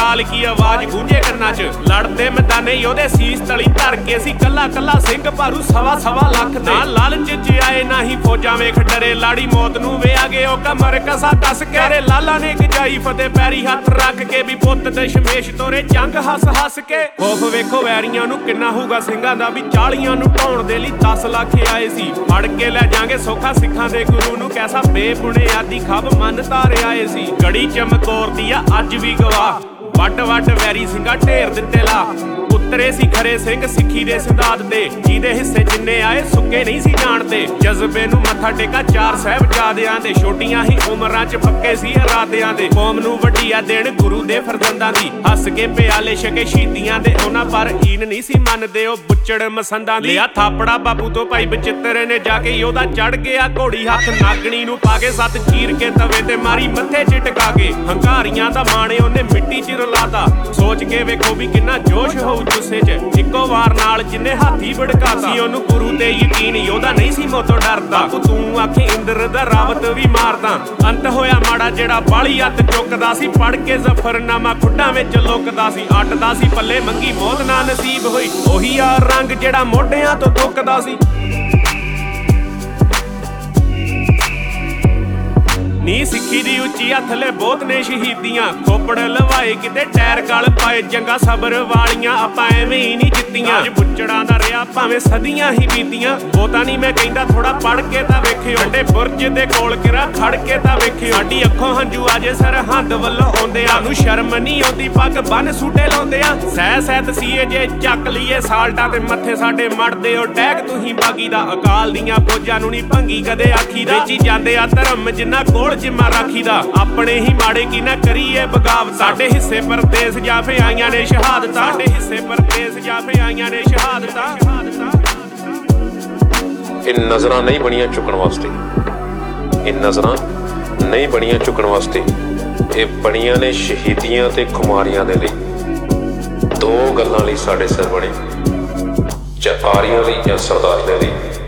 ਲਾਲ ਕੀ ਆਵਾਜ਼ ਗੂੰਜੇ ਕੰਨਾਂ 'ਚ। ਲੜਦੇ ਮੈਦਾਨੇ ਯੋਧੇ ਸੀਸ ਤਲੀ ਧਰ ਕੇ ਸੀ, ਕੱਲਾ ਕੱਲਾ ਸਿੰਘ ਭਾਰੂ ਸਵਾ ਲੱਖ ਦੇ। ਨਾ ਲਾਲਚ 'ਚ ਆਏ ਨਾ ਹੀ ਫੌਜਾਂ ਵੇਖ ਡਰੇ, ਲਾੜੀ ਮੌਤ ਨੂੰ ਵੇ ਆ ਗਏ ਉਹ ਕਮਰ ਕਸਾ ਦੱਸ ਕੇ। ਰੇ ਲਾਲਾ ਨੇ ਗਜਾਈ ਫਤਿਹ ਪੈਰੀ ਹੱਥ ਰੱਖ ਕੇ, ਵੀ ਪੁੱਤ ਦਸ਼ਮੇਸ਼ ਤੋਰੇ ਜੰਗ ਹੱਸ ਕੇ। ਖੌਫ ਵੇਖੋ ਵੈਰੀਆਂ ਨੂੰ ਕਿੰਨਾ ਹੋਊਗਾ ਸਿੰਘਾਂ ਦਾ, ਵੀ 40 ਨੂੰ ਢਾਉਣ ਦੇ ਲਈ 10 ਲੱਖ ਆਏ ਸੀ। ਫੜ ਕੇ ਲੈ ਜਾਾਂਗੇ ਸੌਖਾ ਸਿੱਖਾਂ ਦੇ ਗੁਰੂ ਨੂੰ, ਕੈਸਾ ਬੇਬੁਨਿਆਦੀ ਖੱਬ ਮੰਨ ਧਾਰੇ ਆਏ ਸੀ। ਗੜੀ ਚਮਕੌਰ ਦੀ ਆ ਅੱਜ ਵੀ ਗਵਾਹ, ਵੱਡ ਵੈਰੀ ਸਿੰਘਾਂ ਢੇਰ ਦਿੱਤੇ ਲਾ। ਉਤਰੇ ਸੀ ਖਰੇ ਸਿੰਘ ਸਿੱਖੀ ਦੇ ਸਿਧਾਂਤ ਤੇ, ਜਿਹਦੇ ਹਿੱਸੇ ਜਿੰਨੇ ਆਏ ਸੁੱਕੇ ਨਹੀਂ ਸੀ ਜਾਣਦੇ। ਜਜ਼ਬੇ ਨੂੰ ਮੱਥਾ ਟੇਕਾ 4 ਸਾਹਿਬਜ਼ਾਦਿਆਂ ਦੇ, ਛੋਟੀਆਂ ਹੀ ਉਮਰਾਂ 'ਚ ਪੱਕੇ ਸੀ ਇਰਾਦਿਆਂ ਦੇ। ਕੌਮ ਨੂੰ ਵੱਡੀ ਆ ਦੇਣ ਗੁਰੂ ਦੇ ਫਰਜ਼ੰਦਾਂ ਦੀ, ਹੱਸ ਕੇ ਪਿਆਲੇ ਛਕੇ ਸ਼ਹੀਦੀਆਂ ਦੇ ਉਹਨਾਂ, ਪਰ ਈਨ ਨਹੀਂ ਸੀ ਮੰਨਦੇ ਉਹ ਬੁੱਚੜ ਮਸੰਦਾਂ ਦੀ। ਲਿਆ ਥਾਪੜਾ ਬਾਪੂ ਤੋਂ ਭਾਈ ਬਚਿੱਤਰ ਨੇ ਜਾ ਕੇ, ਉਹਦਾ ਚੜ ਗਿਆ ਘੋੜੀ ਹੱਥ ਨਾਗਣੀ ਨੂੰ ਪਾ ਕੇ। 7 ਚੀਰ ਕੇ ਤਵੇ ਤੇ ਮਾਰੀ ਮੱਥੇ 'ਚ ਟਿਕਾ ਕੇ, ਹੰਕਾਰੀਆਂ ਦਾ ਮਾਣੇ ਉਹਨੇ ਮਿੱਟੀ 'ਚ ਰਲਾਤਾ। ਸੋਚ ਕੇ ਵੇਖੋ ਵੀ ਕਿੰਨਾ ਜੋਸ਼ ਹੋਊ ਗੁੱਸੇ 'ਚ, ਇੱਕੋ ਵਾਰ ਨਾਲ ਜਿੰਨੇ ਹਾਥੀ ਭੜਕਾਤਾ ਸੀ। ਉਹਨੂੰ ਗੁਰੂ ਤੇ ਯਕੀਨ ਯੋਧਾ ਨਹੀਂ ਸੀ ਮੌਤੋਂ ਡਰਦਾ। ਬਾਪੂ ਤੂੰ ਆਖੀ ਇੰਦਰ ਦਾ ਰਾਵਤ ਵੀ ਮਾਰਦਾ। ਅੰਤ ਹੋਇਆ ਮਾੜਾ ਜਿਹੜਾ ਬਾਲੀ ਹੱਥ ਚੁੱਕਦਾ ਸੀ, ਪੜ ਕੇ ਜ਼ਫਰਨਾਮਾ ਖੁੱਡਾਂ ਵਿੱਚ ਲੁਕਦਾ ਸੀ। ਅੱਟਦਾ ਸੀ ਪੱਲੇ ਮੰਗੀ ਮੌਤ ਨਾ ਨਸੀਬ ਹੋਈ, ਉਹੀ ਆ ਰੰਗ ਜਿਹੜਾ ਮੋਢਿਆਂ ਤੋਂ ਥੁੱਕਦਾ ਸੀ। ਨੀ ਸਿੱਖੀ ਦੀ ਉੱਚੀ ਥੱਲੇ ਬਹੁਤ ਨੇ ਸ਼ਹੀਦੀਆਂ, ਖੋਪੜ ਲਵਾਏ ਕਿਤੇ ਟਾਇਰ ਗਲ ਪਾਏ। ਜੰਗਾਂ ਸਬਰ ਵਾਲੀਆਂ ਆਪਾਂ ਐਵੇਂ ਹੀ ਨਹੀਂ ਜਿੱਤੀਆਂ, ਅੱਜ ਬੁੱਚੜਾਂ ਦਾ ਰਿਹਾ ਭਾਵੇਂ ਸਦੀਆਂ ਹੀ ਬੀਤੀਆਂ। ਬਹੁਤਾ ਨਹੀਂ ਮੈਂ ਕਹਿੰਦਾ ਥੋੜਾ ਪੜ ਕੇ ਤਾਂ ਵੇਖਿਓ, ਵੱਡੇ ਬੁਰਜ ਦੇ ਕੋਲ ਕਿਰਾ ਖੜ ਕੇ ਤਾਂ ਵੇਖਿਓ। ਸਾਡੀ ਅੱਖੋਂ ਹੰਝੂ ਅਜੇ ਸਰਹੰਦ ਵੱਲੋਂ ਆਉਂਦੇ ਆ, ਨੂੰ ਸ਼ਰਮ ਨਹੀਂ ਆਉਂਦੀ ਪੱਗ ਬੰਨ ਸੂਟੇ ਲਾਉਂਦੇ ਆ। ਸਹਿ ਤਸੀਏ ਜੇ ਚੱਕ ਲਈਏ ਸਾਲਟਾਂ ਤੇ ਮੱਥੇ ਸਾਡੇ ਮੜਦੇ ਹੋ ਟੈਗ ਤੁਸੀਂ ਬਾਗੀ ਦਾ। ਅਕਾਲ ਦੀਆਂ ਫੌਜਾਂ ਨੂੰ ਨਹੀਂ ਭੰਗੀ ਕਦੇ ਆਖੀ ਦਾ, ਵੇਚੀ ਜਾਂਦੇ ਆ ਧਰਮ ਜਿੰਨਾ ਕੋਲ ਜਿੰਮਾ ਰਾਖੀ ਦਾ। ਆਪਣੇ ਹੀ ਮਾੜੇ ਕੀ ਨਾ ਕਰੀਏ ਬਗਾਵਤ, ਸਾਡੇ ਹਿੱਸੇ ਪਰਦੇਸ ਜਾਫੇ ਆਈਆਂ ਨੇ ਸ਼ਹਾਦਤਾਂ। ਸਾਡੇ ਹਿੱਸੇ ਪਰਦੇਸ ਜਾਫੇ ਆਈਆਂ ਨੇ ਸ਼ਹਾਦਤਾਂ। ਇਹ ਨਜ਼ਰਾਂ ਨਹੀਂ ਬਣੀਆਂ ਚੁੱਕਣ ਵਾਸਤੇ, ਇਹ ਨਜ਼ਰਾਂ ਨਹੀਂ ਬਣੀਆਂ ਚੁੱਕਣ ਵਾਸਤੇ, ਇਹ ਬਣੀਆਂ ਨੇ ਸ਼ਹੀਦੀਆਂ ਤੇ ਖੁਮਾਰੀਆਂ ਦੇ ਲਈ। 2 ਗੱਲਾਂ ਲਈ ਸਾਡੇ ਸਿਰ ਬਣੇ, ਜਾਂ ਆਰੀਆਂ ਲਈ ਜਾਂ ਸਰਦਾਰੀਆਂ ਲਈ।